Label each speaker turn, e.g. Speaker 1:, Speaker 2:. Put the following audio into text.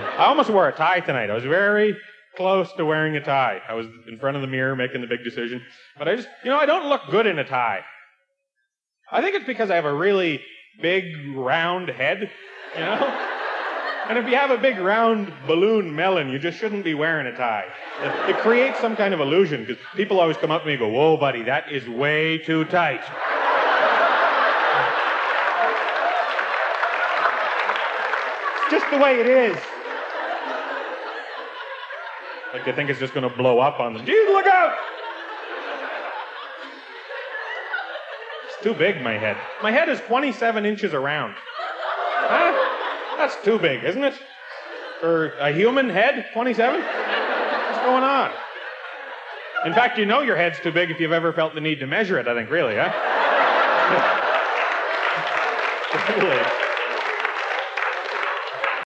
Speaker 1: I almost wore a tie tonight. I was very close to wearing a tie. I was in front of the mirror making the big decision. But I just, I don't look good in a tie. I think it's because I have a really big, round head, And if you have a big, round balloon melon, you just shouldn't be wearing a tie. It creates some kind of illusion, because people always come up to me and go, whoa, buddy, that is way too tight. It's just the way it is. Like they think it's just going to blow up on them. Geez, look out! It's too big, my head. My head is 27 inches around. Huh? That's too big, isn't it? For a human head, 27? What's going on? In fact, your head's too big if you've ever felt the need to measure it, I think, really, huh? Really.